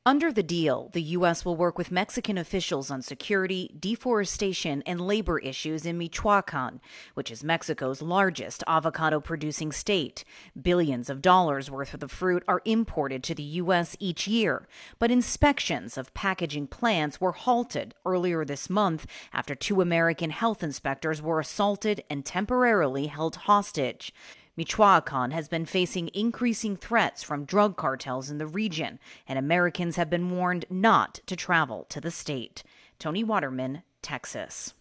Under the deal, the U.S. will work with Mexican officials on security, deforestation, and labor issues in Michoacan, which is Mexico's largest avocado-producing state. Billions of dollars worth of the fruit are imported to the U.S. each year, but inspections of packaging plants were halted earlier this month after two American health inspectors were assaulted and temporarily held hostage. Michoacan has been facing increasing threats from drug cartels in the region, and Americans have been warned not to travel to the state. Tony Waterman, Texas.